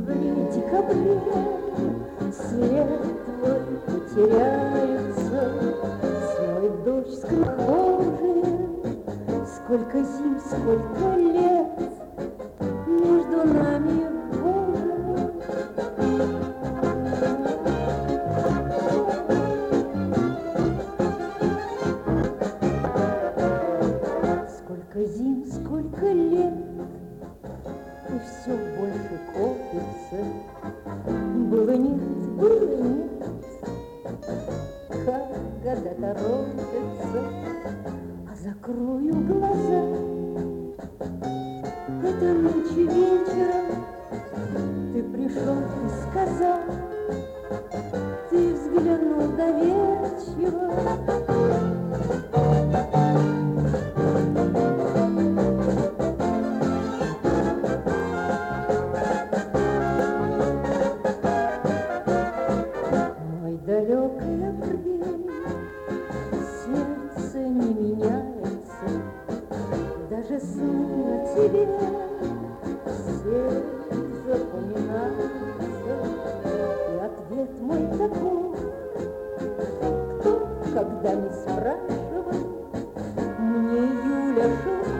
в декабре свет твой потеряется, смоет дождь скрипожие. Сколько зим, сколько лет между нами, Боже. Сколько зим, сколько лет, и все больше копится. Было нет, как года торопятся. А закрою глаза, это ночью вечером ты пришел и сказал, ты взглянул доверчиво. Далекий апрель, сердце не меняется, даже сны о тебе все запоминаются. И ответ мой такой: кто, когда не спрашивал, мне Юля шепчет.